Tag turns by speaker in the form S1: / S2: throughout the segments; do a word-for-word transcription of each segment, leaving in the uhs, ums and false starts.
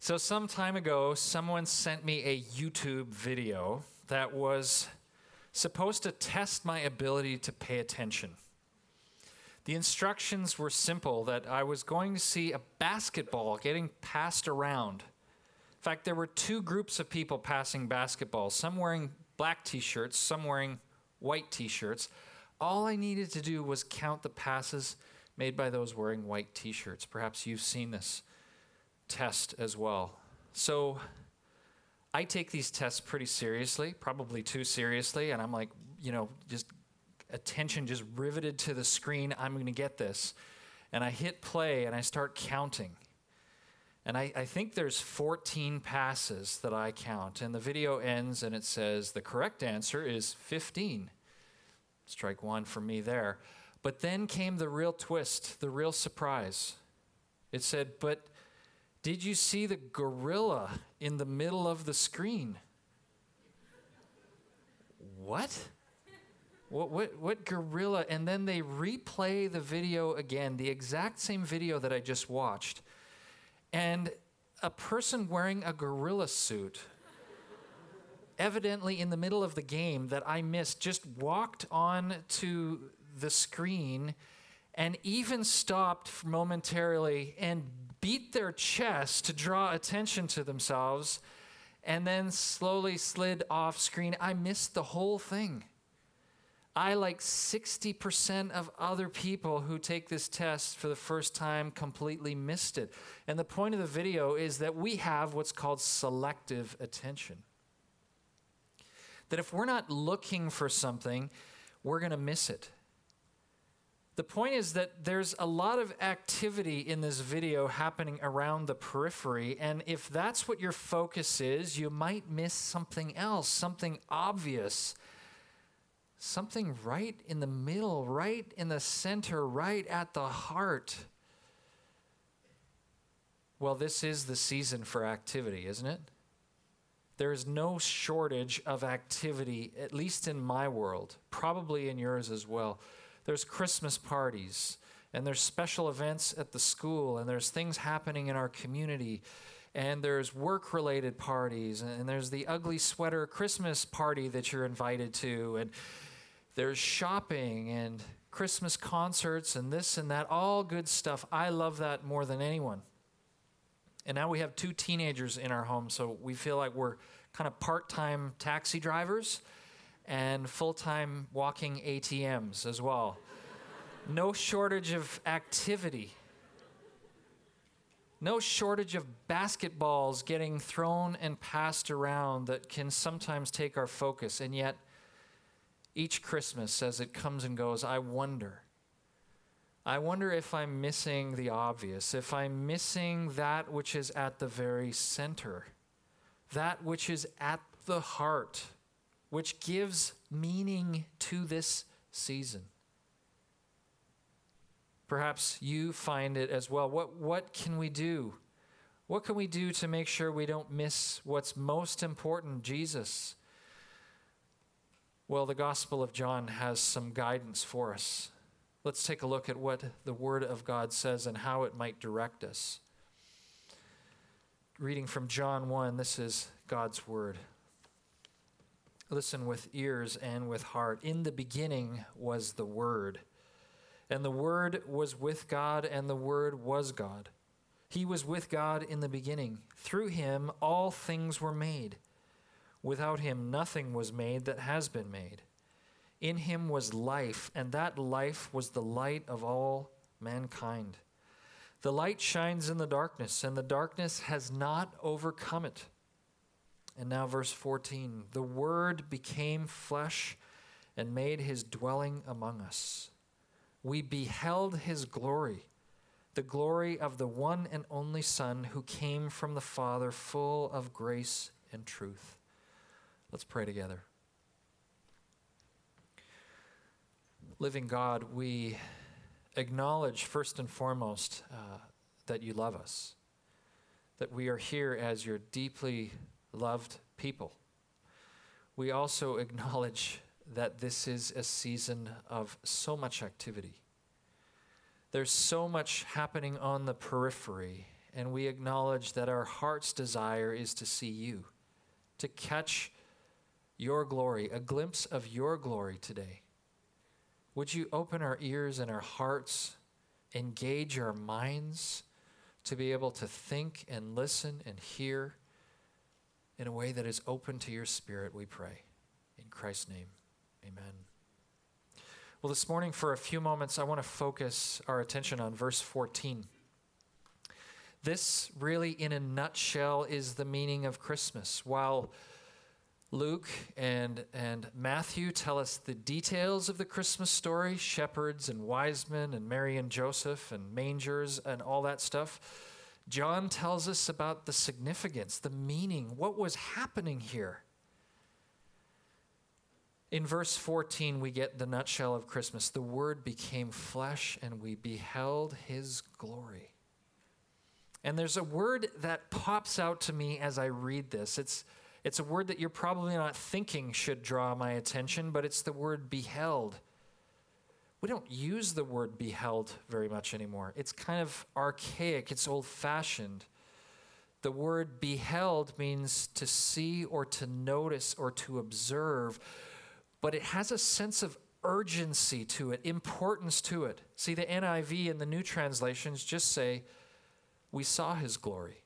S1: So some time ago, someone sent me a YouTube video that was supposed to test my ability to pay attention. The instructions were simple, that I was going to see a basketball getting passed around. In fact, there were two groups of people passing basketballs, some wearing black t-shirts, some wearing white t-shirts. All I needed to do was count the passes made by those wearing white t-shirts. Perhaps you've seen this test as well. So I take these tests pretty seriously, probably too seriously, and I'm like, you know, just attention just riveted to the screen. I'm going to get this. And I hit play and I start counting. And I, I think there's fourteen passes that I count. And the video ends and it says the correct answer is fifteen. Strike one for me there. But then came the real twist, the real surprise. It said, but did you see the gorilla in the middle of the screen? What? What, what, what gorilla? And then they replay the video again, the exact same video that I just watched. And a person wearing a gorilla suit, evidently in the middle of the game that I missed, just walked on to the screen and even stopped momentarily and beat their chest to draw attention to themselves and then slowly slid off screen. I missed the whole thing. I, like sixty percent of other people who take this test for the first time, completely missed it. And the point of the video is that we have what's called selective attention. That if we're not looking for something, we're going to miss it. The point is that there's a lot of activity in this video happening around the periphery, and if that's what your focus is, you might miss something else, something obvious, something right in the middle, right in the center, right at the heart. Well, this is the season for activity, isn't it? There is no shortage of activity, at least in my world, probably in yours as well. There's Christmas parties, and there's special events at the school, and there's things happening in our community, and there's work-related parties, and there's the ugly sweater Christmas party that you're invited to, and there's shopping and Christmas concerts and this and that, all good stuff. I love that more than anyone. And now we have two teenagers in our home, so we feel like we're kind of part-time taxi drivers and full-time walking A T Ms as well. No shortage of activity. No shortage of basketballs getting thrown and passed around that can sometimes take our focus. And yet, each Christmas as it comes and goes, I wonder. I wonder if I'm missing the obvious, if I'm missing that which is at the very center, that which is at the heart, which gives meaning to this season. Perhaps you find it as well. What, what can we do? What can we do to make sure we don't miss what's most important, Jesus? Well, the Gospel of John has some guidance for us. Let's take a look at what the Word of God says and how it might direct us. Reading from John one, this is God's Word. Listen with ears and with heart. In the beginning was the Word, and the Word was with God, and the Word was God. He was with God in the beginning. Through him all things were made. Without him nothing was made that has been made. In him was life, and that life was the light of all mankind. The light shines in the darkness, and the darkness has not overcome it. And now verse fourteen, the Word became flesh and made his dwelling among us. We beheld his glory, the glory of the one and only Son who came from the Father, full of grace and truth. Let's pray together. Living God, we acknowledge first and foremost uh, that you love us, that we are here as your deeply loved people. We also acknowledge that this is a season of so much activity. There's so much happening on the periphery, and we acknowledge that our heart's desire is to see you, to catch your glory, a glimpse of your glory today. Would you open our ears and our hearts, engage our minds to be able to think and listen and hear in a way that is open to your Spirit, we pray. In Christ's name, amen. Well, this morning, for a few moments, I want to focus our attention on verse fourteen. This really, in a nutshell, is the meaning of Christmas. While Luke and, and Matthew tell us the details of the Christmas story, shepherds and wise men and Mary and Joseph and mangers and all that stuff, John tells us about the significance, the meaning, what was happening here. In verse fourteen, we get the nutshell of Christmas. The Word became flesh, and we beheld his glory. And there's a word that pops out to me as I read this. It's, it's a word that you're probably not thinking should draw my attention, but it's the word beheld. We don't use the word beheld very much anymore. It's kind of archaic. It's old-fashioned. The word beheld means to see or to notice or to observe, but it has a sense of urgency to it, importance to it. See, the N I V and the New Translations just say, we saw his glory.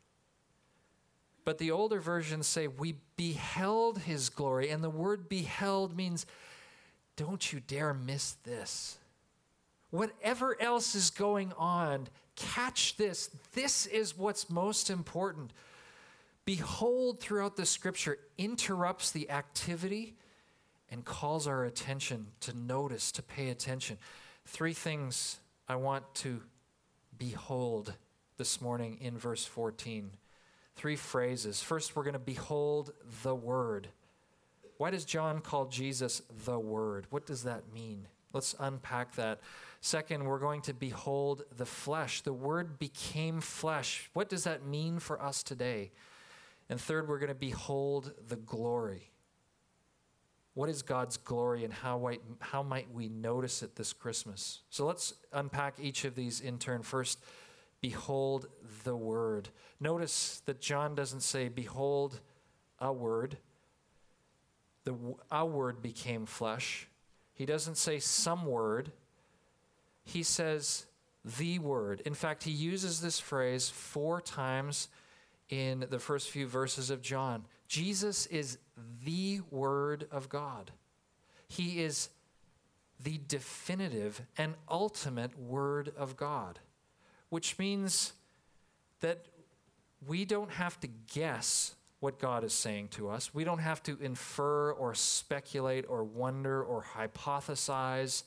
S1: But the older versions say, we beheld his glory. And the word beheld means, don't you dare miss this. Whatever else is going on, catch this. This is what's most important. Behold throughout the scripture interrupts the activity and calls our attention to notice, to pay attention. Three things I want to behold this morning in verse fourteen. Three phrases. First, we're going to behold the Word. Why does John call Jesus the Word? What does that mean? Let's unpack that. Second, we're going to behold the flesh. The Word became flesh. What does that mean for us today? And third, we're going to behold the glory. What is God's glory, and how might, how might we notice it this Christmas? So let's unpack each of these in turn. First, behold the Word. Notice that John doesn't say, behold a word. The a word became flesh. He doesn't say some word. He says the Word. In fact, he uses this phrase four times in the first few verses of John. Jesus is the Word of God. He is the definitive and ultimate Word of God, which means that we don't have to guess what God is saying to us. We don't have to infer or speculate or wonder or hypothesize.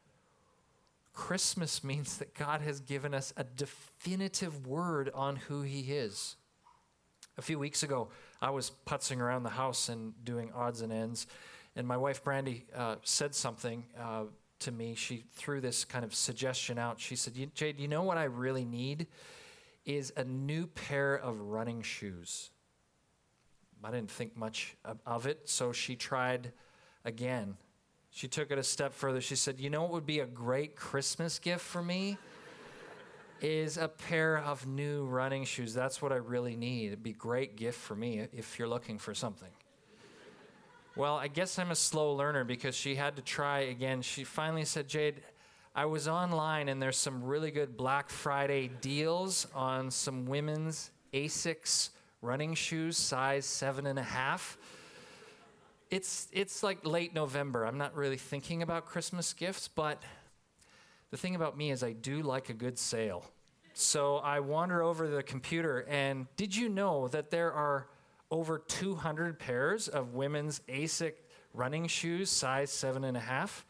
S1: Christmas means that God has given us a definitive word on who he is. A few weeks ago, I was putzing around the house and doing odds and ends, and my wife, Brandy, uh, said something uh, to me. She threw this kind of suggestion out. She said, Jade, you know what I really need is a new pair of running shoes. I didn't think much of it, so she tried again. She took it a step further. She said, you know what would be a great Christmas gift for me? Is a pair of new running shoes. That's what I really need. It'd be a great gift for me if you're looking for something. Well, I guess I'm a slow learner because she had to try again. She finally said, Jade, I was online and there's some really good Black Friday deals on some women's Asics running shoes, size seven and a half. It's, it's like late November. I'm not really thinking about Christmas gifts, but the thing about me is I do like a good sale. So I wander over the computer, and did you know that there are over two hundred pairs of women's Asics running shoes, size seven and a half?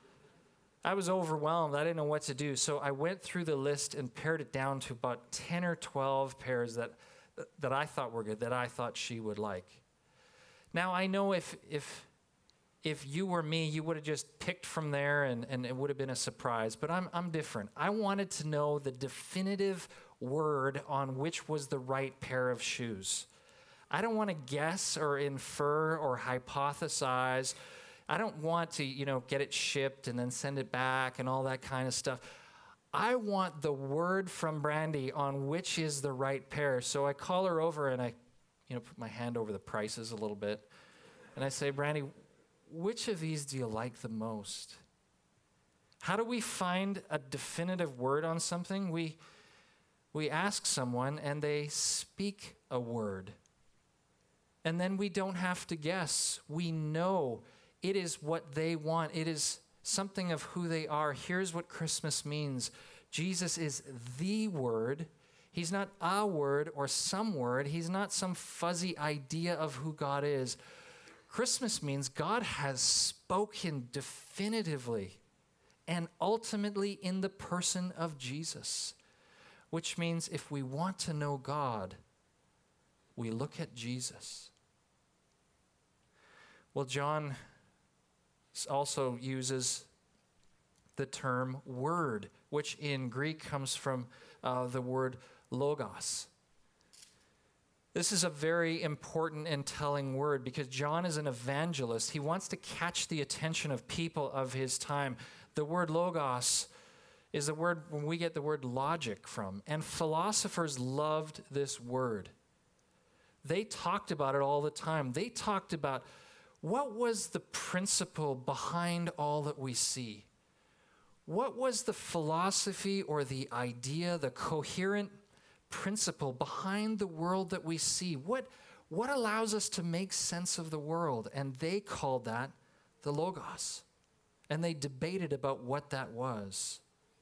S1: I was overwhelmed. I didn't know what to do. So I went through the list and pared it down to about ten or twelve pairs that that I thought were good, that I thought she would like. Now, I know if if if you were me, you would have just picked from there and, and it would have been a surprise, but I'm I'm different. I wanted to know the definitive word on which was the right pair of shoes. I don't want to guess or infer or hypothesize. I don't want to, you know, get it shipped and then send it back and all that kind of stuff. I want the word from Brandy on which is the right pair. So I call her over and I, you know, put my hand over the prices a little bit. And I say, Brandy, which of these do you like the most? How do we find a definitive word on something? We, we ask someone and they speak a word. And then we don't have to guess. We know it is what they want. It is something of who they are. Here's what Christmas means. Jesus is the Word. He's not a word or some word. He's not some fuzzy idea of who God is. Christmas means God has spoken definitively and ultimately in the person of Jesus, which means if we want to know God, we look at Jesus. Well, John also uses the term word, which in Greek comes from uh, the word logos. This is a very important and telling word because John is an evangelist. He wants to catch the attention of people of his time. The word logos is the word when we get the word logic from, and philosophers loved this word. They talked about it all the time. They talked about what was the principle behind all that we see? What was the philosophy or the idea, the coherent principle behind the world that we see? What, what allows us to make sense of the world? And they called that the Logos. And they debated about what that was.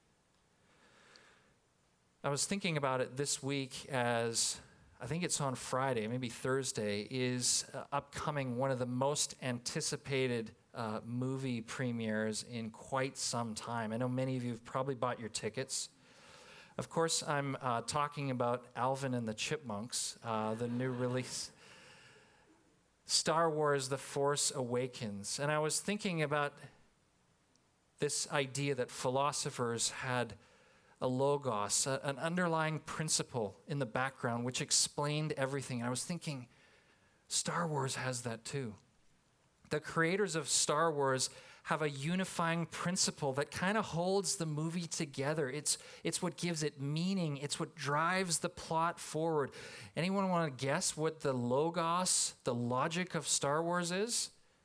S1: I was thinking about it this week as I think it's on Friday, maybe Thursday, is uh, upcoming one of the most anticipated uh, movie premieres in quite some time. I know many of you have probably bought your tickets. Of course, I'm uh, talking about Alvin and the Chipmunks, uh, the new release. Star Wars: The Force Awakens. And I was thinking about this idea that philosophers had a logos, a, an underlying principle in the background which explained everything. And I was thinking, Star Wars has that too. The creators of Star Wars have a unifying principle that kind of holds the movie together. It's, it's what gives it meaning. It's what drives the plot forward. Anyone want to guess what the logos, the logic of Star Wars is?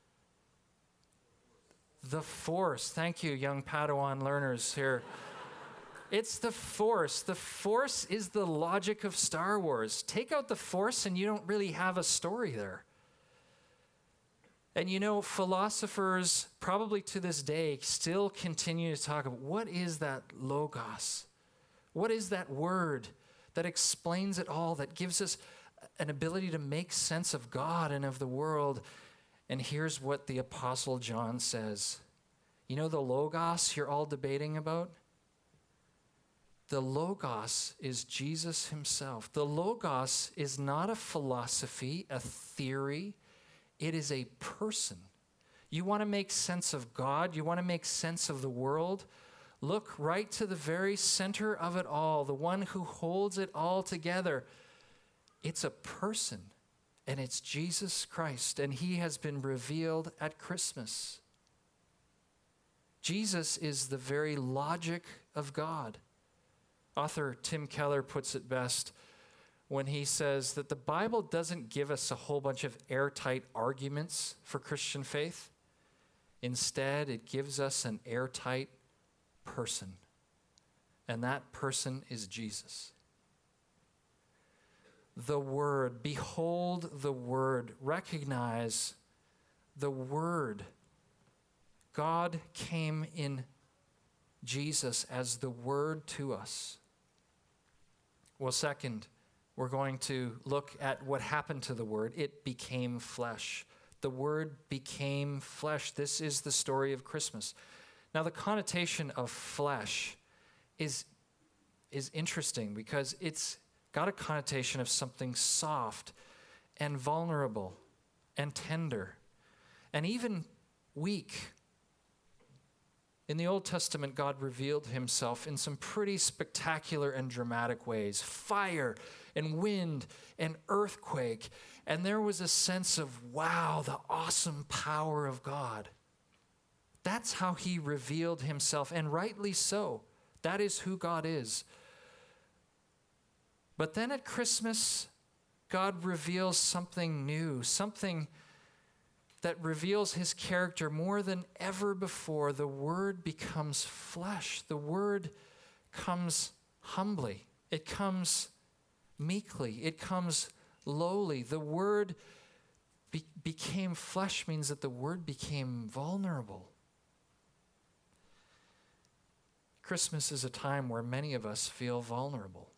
S1: The Force. Thank you, young Padawan learners here. It's the Force. The Force is the logic of Star Wars. Take out the Force and you don't really have a story there. And you know, philosophers, probably to this day, still continue to talk about what is that logos? What is that word that explains it all, that gives us an ability to make sense of God and of the world? And here's what the Apostle John says. You know the logos you're all debating about? The logos is Jesus himself. The logos is not a philosophy, a theory. It is a person. You want to make sense of God? You want to make sense of the world? Look right to the very center of it all, the one who holds it all together. It's a person, and it's Jesus Christ, and he has been revealed at Christmas. Jesus is the very logic of God. Author Tim Keller puts it best when he says that the Bible doesn't give us a whole bunch of airtight arguments for Christian faith. Instead, it gives us an airtight person, and that person is Jesus. The Word, behold the Word, recognize the Word. God came in Jesus as the Word to us. Well, second, we're going to look at what happened to the Word. It became flesh. The Word became flesh. This is the story of Christmas. Now, the connotation of flesh is, is interesting because it's got a connotation of something soft and vulnerable and tender and even weak. In the Old Testament, God revealed himself in some pretty spectacular and dramatic ways. Fire and wind and earthquake. And there was a sense of, wow, the awesome power of God. That's how he revealed himself, and rightly so. That is who God is. But then at Christmas, God reveals something new, something that reveals his character more than ever before. The Word becomes flesh. The Word comes humbly. It comes meekly. It comes lowly. The Word be- became flesh means that the Word became vulnerable. Christmas is a time where many of us feel vulnerable.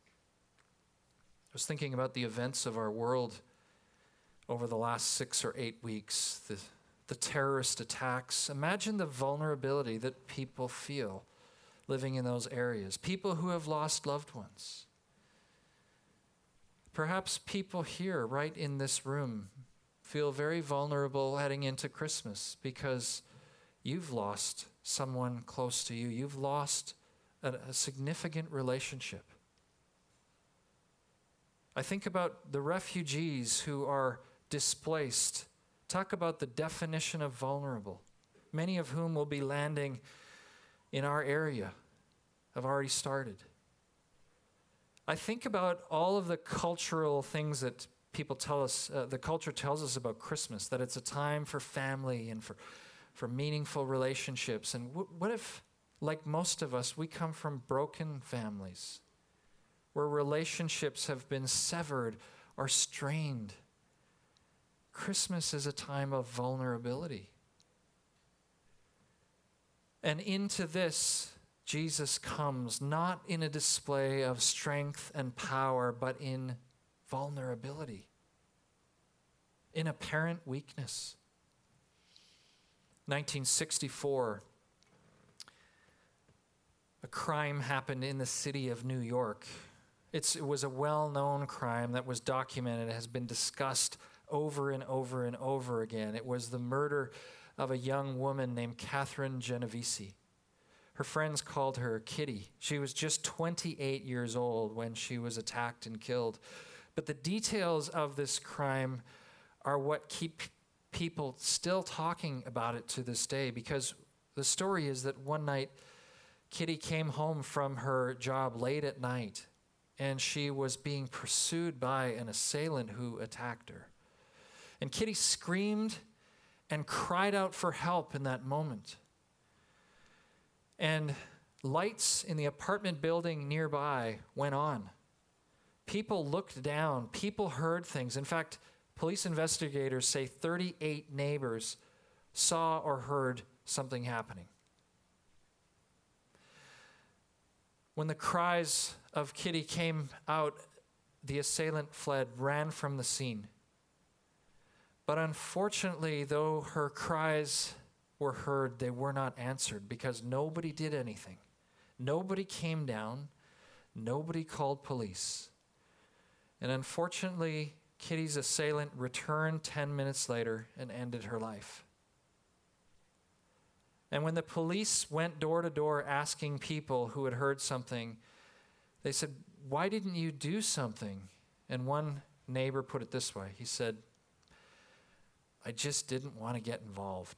S1: I was thinking about the events of our world over the last six or eight weeks, the, the terrorist attacks. Imagine the vulnerability that people feel living in those areas, people who have lost loved ones. Perhaps people here, right in this room, feel very vulnerable heading into Christmas because you've lost someone close to you. You've lost a, a significant relationship. I think about the refugees who are displaced. Talk about the definition of vulnerable. Many of whom will be landing in our area, have already started. I think about all of the cultural things that people tell us, uh, the culture tells us about Christmas, that it's a time for family and for, for meaningful relationships. And w- what if, like most of us, we come from broken families, where relationships have been severed or strained? Christmas is a time of vulnerability. And into this, Jesus comes not in a display of strength and power, but in vulnerability, in apparent weakness. nineteen sixty-four, a crime happened in the city of New York. It's, it was a well-known crime that was documented. It has been discussed over and over and over again. It was the murder of a young woman named Catherine Genovese. Her friends called her Kitty. She was just twenty-eight years old when she was attacked and killed. But the details of this crime are what keep people still talking about it to this day, because the story is that one night Kitty came home from her job late at night, and she was being pursued by an assailant who attacked her. And Kitty screamed and cried out for help in that moment. And lights in the apartment building nearby went on. People looked down. People heard things. In fact, police investigators say thirty-eight neighbors saw or heard something happening. When the cries of Kitty came out, the assailant fled, ran from the scene. But unfortunately, though her cries were heard, they were not answered because nobody did anything. Nobody came down. Nobody called police. And unfortunately, Kitty's assailant returned ten minutes later and ended her life. And when the police went door to door asking people who had heard something, they said, "Why didn't you do something?" And one neighbor put it this way. He said, "I just didn't want to get involved."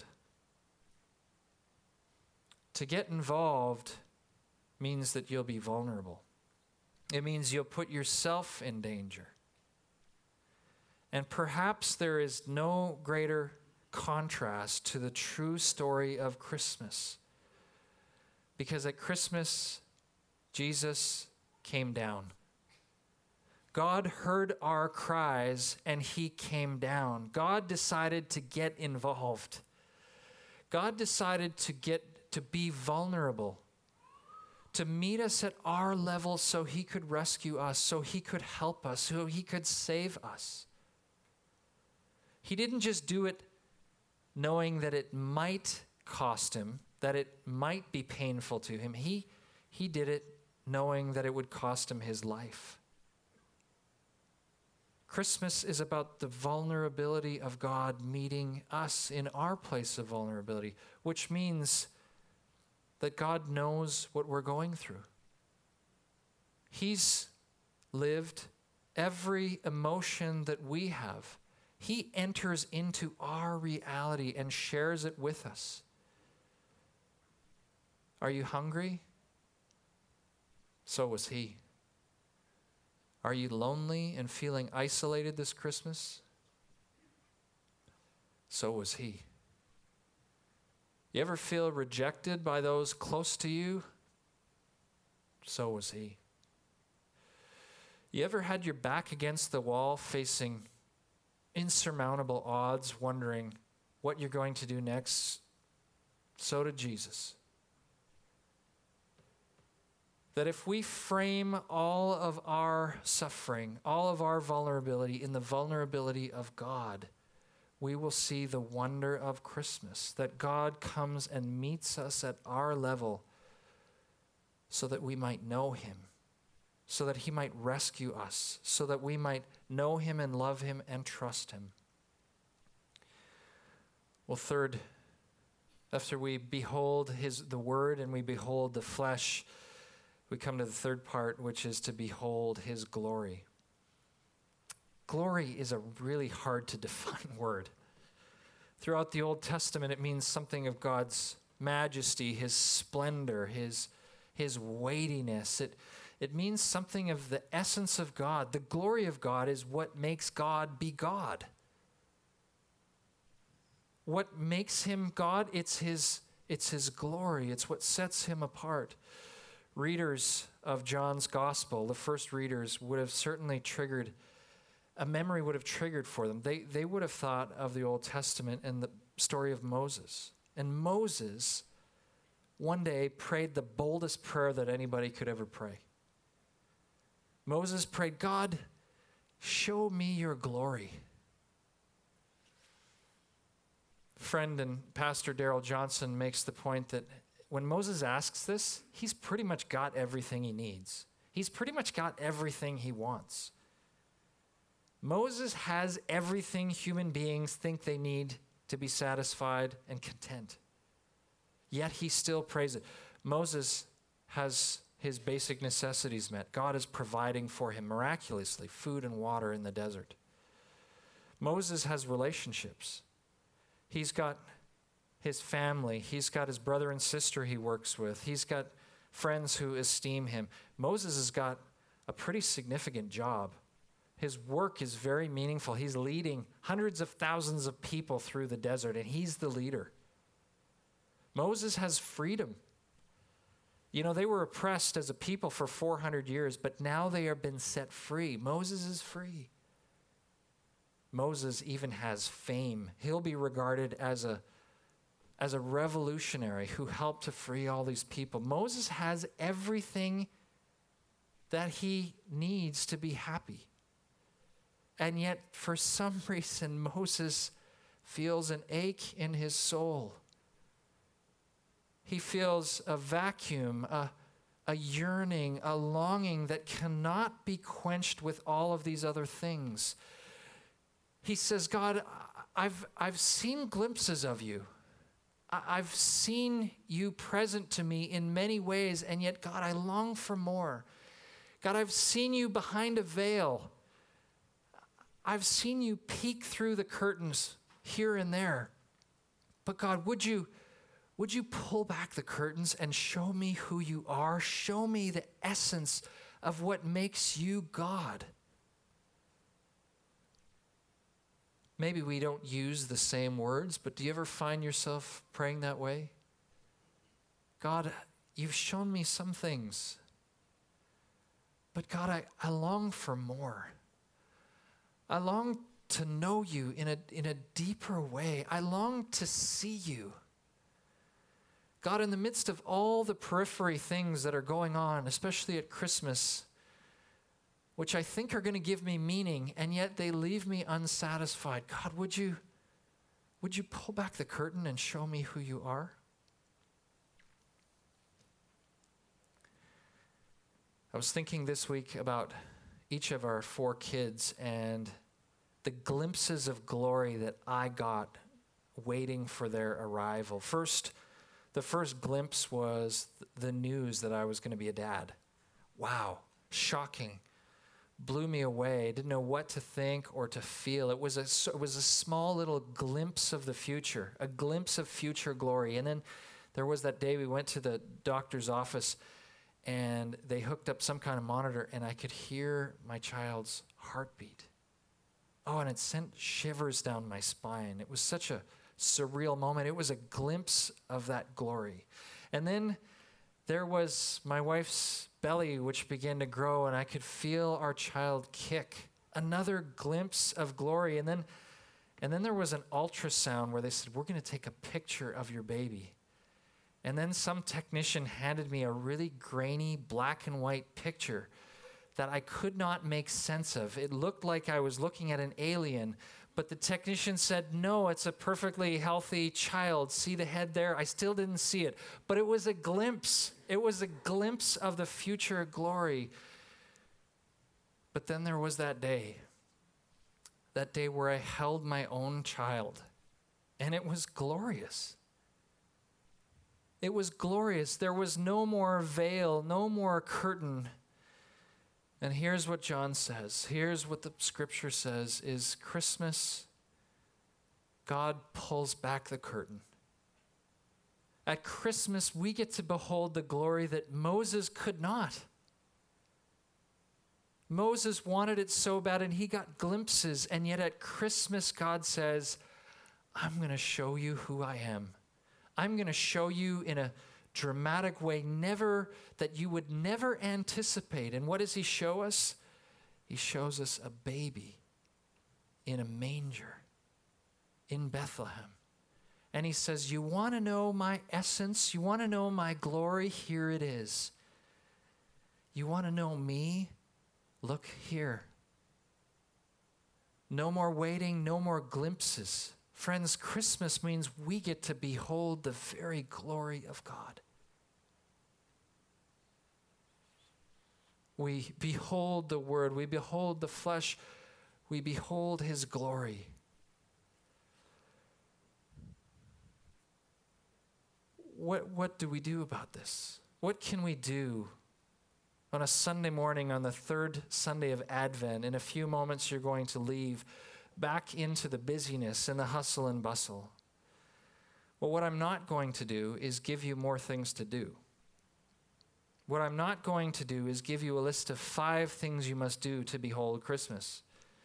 S1: To get involved means that you'll be vulnerable. It means you'll put yourself in danger. And perhaps there is no greater contrast to the true story of Christmas. Because at Christmas, Jesus came down. God heard our cries and he came down. God decided to get involved. God decided to get to be vulnerable, to meet us at our level so he could rescue us, so he could help us, so he could save us. He didn't just do it knowing that it might cost him, that it might be painful to him. He, he did it knowing that it would cost him his life. Christmas is about the vulnerability of God meeting us in our place of vulnerability, which means that God knows what we're going through. He's lived every emotion that we have. He enters into our reality and shares it with us. Are you hungry? So was he. Are you lonely and feeling isolated this Christmas? So was he. You ever feel rejected by those close to you? So was he. You ever had your back against the wall facing insurmountable odds, wondering what you're going to do next? So did Jesus. That if we frame all of our suffering, all of our vulnerability in the vulnerability of God, we will see the wonder of Christmas, that God comes and meets us at our level so that we might know him, so that he might rescue us, so that we might know him and love him and trust him. Well, third, after we behold his the word and we behold the flesh, we come to the third part, which is to behold his glory. Glory is a really hard to define word. Throughout the Old Testament, it means something of God's majesty, his splendor, his, his weightiness. It, it means something of the essence of God. The glory of God is what makes God be God. What makes him God? It's his, it's his glory. It's what sets him apart. Readers of John's gospel, the first readers, would have certainly triggered, a memory would have triggered for them. They, they would have thought of the Old Testament and the story of Moses. And Moses, one day, prayed the boldest prayer that anybody could ever pray. Moses prayed, God, show me your glory. Friend and Pastor Daryl Johnson makes the point that when Moses asks this, he's pretty much got everything he needs. He's pretty much got everything he wants. Moses has everything human beings think they need to be satisfied and content. Yet he still prays it. Moses has his basic necessities met. God is providing for him miraculously food and water in the desert. Moses has relationships. He's got his family. He's got his brother and sister he works with. He's got friends who esteem him. Moses has got a pretty significant job. His work is very meaningful. He's leading hundreds of thousands of people through the desert, and he's the leader. Moses has freedom. You know, they were oppressed as a people for four hundred years, but now they have been set free. Moses is free. Moses even has fame. He'll be regarded as a as a revolutionary who helped to free all these people. Moses has everything that he needs to be happy. And yet, for some reason, Moses feels an ache in his soul. He feels a vacuum, a, a yearning, a longing that cannot be quenched with all of these other things. He says, God, I've, I've seen glimpses of you. I've seen you present to me in many ways, and yet, God, I long for more. God, I've seen you behind a veil. I've seen you peek through the curtains here and there. But God, would you, would you pull back the curtains and show me who you are? Show me the essence of what makes you God. Maybe we don't use the same words, but do you ever find yourself praying that way? God, you've shown me some things, but God, I, I long for more. I long to know you in a, in a deeper way. I long to see you. God, in the midst of all the periphery things that are going on, especially at Christmas, which I think are going to give me meaning, and yet they leave me unsatisfied. God, would you, would you pull back the curtain and show me who you are? I was thinking this week about each of our four kids and the glimpses of glory that I got waiting for their arrival. First, the first glimpse was the news that I was going to be a dad. Wow, shocking. Blew me away. Didn't know what to think or to feel. It was a it was a small little glimpse of the future, a glimpse of future glory. And then there was that day we went to the doctor's office, and they hooked up some kind of monitor, and I could hear my child's heartbeat. Oh, and it sent shivers down my spine. It was such a surreal moment. It was a glimpse of that glory. And then there was my wife's belly, which began to grow, and I could feel our child kick. Another glimpse of glory. And then, and then there was an ultrasound where they said, we're going to take a picture of your baby. And then some technician handed me a really grainy black and white picture that I could not make sense of. It looked like I was looking at an alien, but the technician said, no, it's a perfectly healthy child. See the head there? I still didn't see it, but it was a glimpse. It was a glimpse of the future glory. But then there was that day, that day where I held my own child, and it was glorious. It was glorious. There was no more veil, no more curtain. And here's what John says. Here's what the scripture says is Christmas, God pulls back the curtain. At Christmas, we get to behold the glory that Moses could not. Moses wanted it so bad, and he got glimpses. And yet at Christmas, God says, I'm going to show you who I am. I'm going to show you in a dramatic way, never that you would never anticipate. And what does he show us? He shows us a baby in a manger in Bethlehem. And he says, you want to know my essence? You want to know my glory? Here it is. You want to know me? Look here. No more waiting, no more glimpses. Friends, Christmas means we get to behold the very glory of God. We behold the Word, we behold the flesh, we behold his glory. What, what do we do about this? What can we do on a Sunday morning on the third Sunday of Advent? In a few moments, you're going to leave back into the busyness and the hustle and bustle. Well, what I'm not going to do is give you more things to do. What I'm not going to do is give you a list of five things you must do to behold Christmas.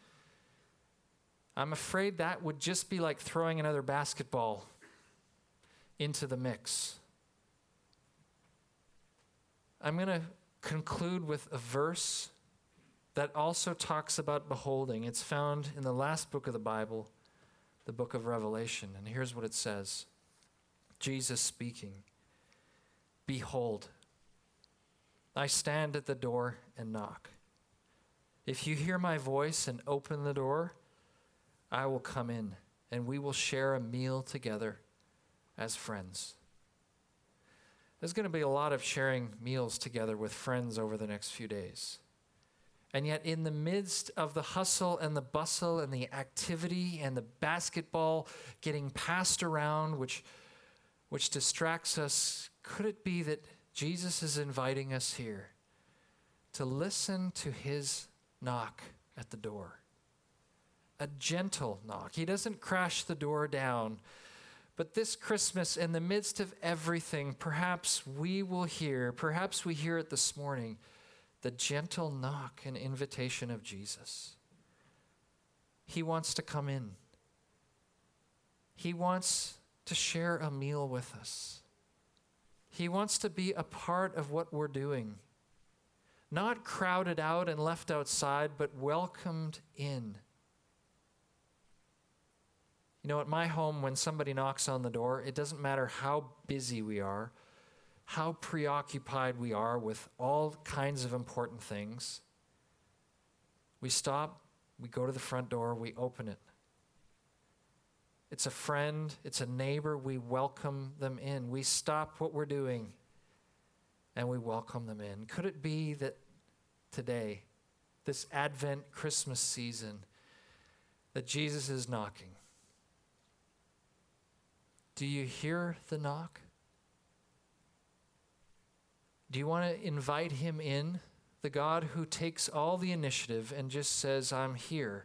S1: I'm afraid that would just be like throwing another basketball into the mix. I'm going to conclude with a verse that also talks about beholding. It's found in the last book of the Bible, the book of Revelation. And here's what it says. Jesus speaking, behold, I stand at the door and knock. If you hear my voice and open the door, I will come in and we will share a meal together as friends. There's going to be a lot of sharing meals together with friends over the next few days. And yet in the midst of the hustle and the bustle and the activity and the basketball getting passed around, which, which distracts us, could it be that Jesus is inviting us here to listen to his knock at the door? A gentle knock. He doesn't crash the door down. But this Christmas, in the midst of everything, perhaps we will hear, perhaps we hear it this morning, the gentle knock and invitation of Jesus. He wants to come in. He wants to share a meal with us. He wants to be a part of what we're doing. Not crowded out and left outside, but welcomed in. You know, at my home, when somebody knocks on the door, it doesn't matter how busy we are, how preoccupied we are with all kinds of important things. We stop, we go to the front door, we open it. It's a friend, it's a neighbor, we welcome them in. We stop what we're doing and we welcome them in. Could it be that today, this Advent Christmas season, that Jesus is knocking? Do you hear the knock? Do you want to invite him in? The God who takes all the initiative and just says, I'm here.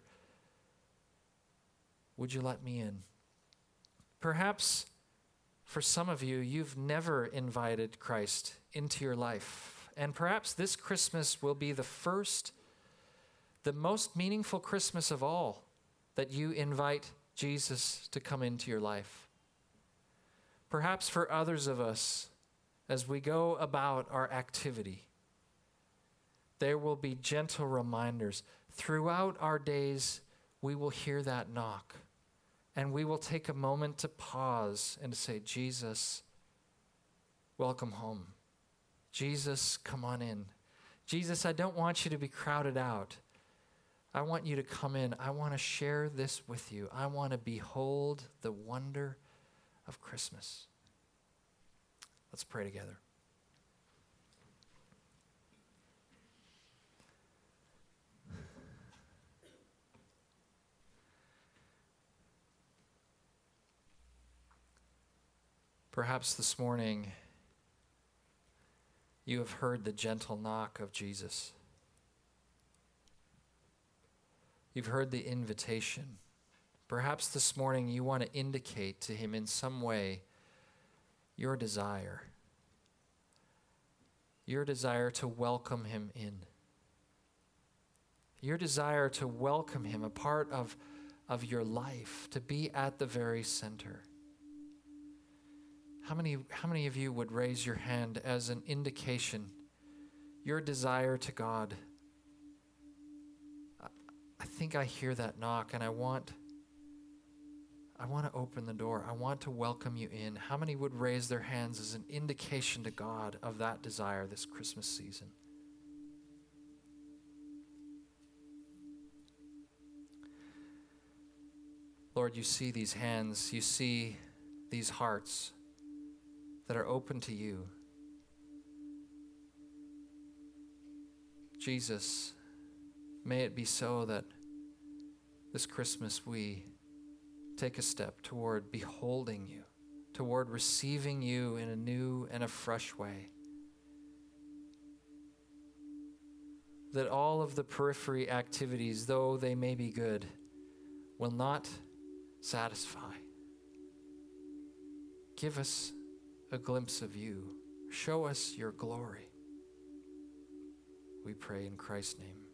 S1: Would you let me in? Perhaps for some of you, you've never invited Christ into your life And perhaps this Christmas will be the first, the most meaningful Christmas of all, that you invite Jesus to come into your life. Perhaps for others of us, as we go about our activity, there will be gentle reminders. Throughout our days, we will hear that knock, and we will take a moment to pause and to say, Jesus, welcome home. Jesus, come on in. Jesus, I don't want you to be crowded out. I want you to come in. I want to share this with you. I want to behold the wonder of Christmas. Let's pray together. Perhaps this morning you have heard the gentle knock of Jesus. You've heard the invitation. Perhaps this morning you want to indicate to him in some way your desire. Your desire to welcome him in. Your desire to welcome him, a part of, of your life, to be at the very center. How many, how many of you would raise your hand as an indication, your desire to God? I, I think I hear that knock, and I want, I want to open the door. I want to welcome you in. How many would raise their hands as an indication to God of that desire this Christmas season? Lord, you see these hands. You see these hearts that are open to you. Jesus, may it be so that this Christmas we take a step toward beholding you, toward receiving you in a new and a fresh way. That all of the periphery activities, though they may be good, will not satisfy. Give us a glimpse of you. Show us your glory. We pray in Christ's name.